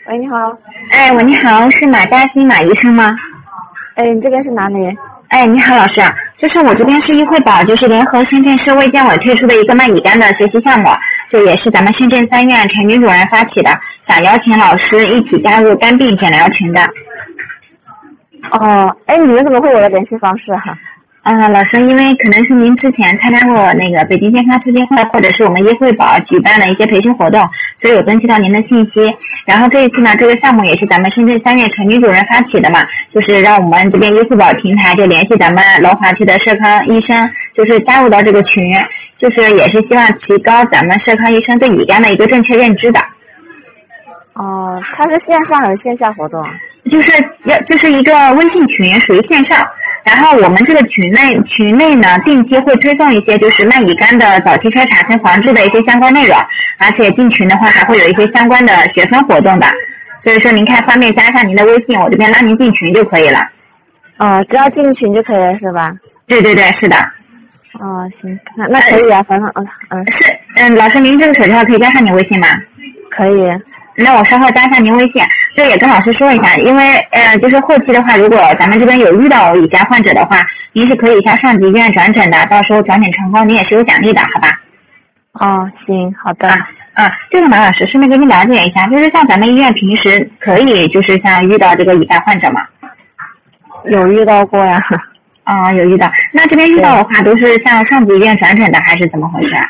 喂，你好。 哎，喂，你好，是马嘉欣马医生吗？ 哎，你这边是哪里？ 哎，你好，老师，就是我这边是医惠宝，就是联合深圳市卫健委推出的一个卖乙肝的学习项目，就也是咱们深圳3院陈女主任发起的，想邀请老师一起加入肝病诊疗群的。 哦，哎，你们怎么会有我的联系方式哈？ 老师，因为可能是您之前参加过那个北京健康促进会，或者是我们医惠宝举办了一些培训活动，所以有登记到您的信息。然后这一次呢，这个项目也是咱们深圳3院陈女主任发起的嘛，就是让我们这边医惠宝平台就联系咱们龙华区的社康医生，就是加入到这个群，就是也是希望提高咱们社康医生对乙肝的一个正确认知的。 哦，它是线上还是线下活动？ 就是一个微信群，属于线上。然后我们这个群内呢，定期会推送一些就是卖乙肝的早期筛查跟防治的一些相关内容，而且进群的话还会有一些相关的学分活动的。所以说您看方便加上您的微信，我这边拉您进群就可以了。 哦，只要进群就可以了是吧？ 对对对，是的。 哦，行，那可以啊，反正老师您这个手机号可以加上您微信吗？ 可以。 那我稍后加上您微信，这也跟老师说一下，因为就是后期的话，如果咱们这边有遇到乙肝患者的话，您是可以向上级医院转诊的，到时候转诊成功，您也是有奖励的，好吧？ 哦，行，好的。 这个马老师顺便跟您了解一下，就是像咱们医院平时可以就是像遇到这个乙肝患者吗？ 有遇到过呀。 有遇到。那这边遇到的话，都是向上级医院转诊的，还是怎么回事？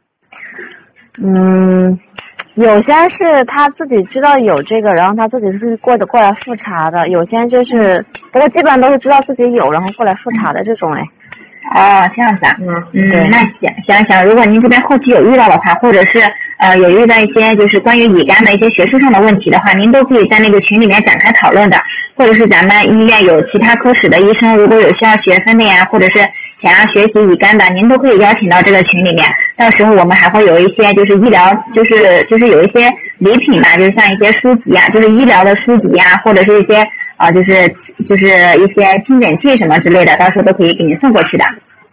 有些是他自己知道有这个，然后他自己是过来复查的，有些就是不过基本上都是知道自己有，然后过来复查的这种哎。 这样子啊。 对。 那行，如果您这边后期有遇到的话，或者是有遇到一些就是关于乙肝的一些学术上的问题的话，您都可以在那个群里面展开讨论的，或者是咱们医院有其他科室的医生，如果有需要学分的呀，或者是想要学习乙肝的，您都可以邀请到这个群里面。到时候我们还会有一些就是医疗，就是有一些礼品嘛，就是像一些书籍啊，就是医疗的书籍啊，或者是一些就是一些清诊器什么之类的，到时候都可以给您送过去的。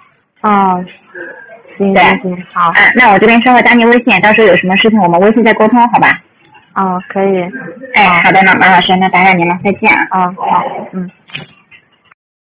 行，好。 那我这边稍后加您微信，到时候有什么事情我们微信再沟通，好吧？ 可以。 好的呢，马老师，那打扰您了，再见啊。 好。